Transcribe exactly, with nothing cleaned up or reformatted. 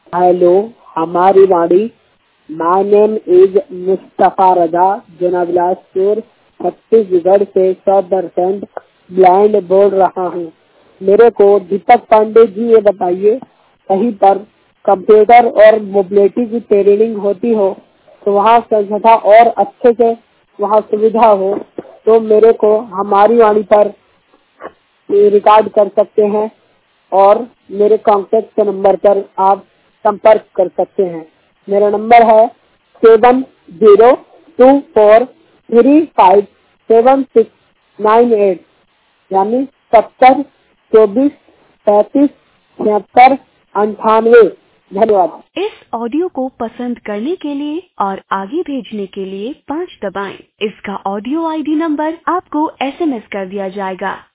Hello, हमारी वाणी। My name is Mustafa Raza, जनाबिलासपुर छत्तीसगढ़ से सौ परसेंट ब्लाइंड बोल रहा हूँ। मेरे को दीपक पांडे जी ये बताइए, कहीं पर कंप्यूटर और मोबिलिटी की ट्रेनिंग होती हो तो वहाँ संस्था और अच्छे से वहाँ सुविधा हो तो मेरे को हमारी वाणी पर रिकॉर्ड कर सकते हैं और मेरे कॉन्टेक्ट के नंबर पर आप संपर्क कर सकते हैं। मेरा नंबर है seven zero two four three five seven six nine eight, यानी सत्तर चौबीस पैंतीस छिहत्तर अंठानवे। धन्यवाद। इस ऑडियो को पसंद करने के लिए और आगे भेजने के लिए पाँच दबाएं। इसका ऑडियो आईडी नंबर आपको एसएमएस कर दिया जाएगा।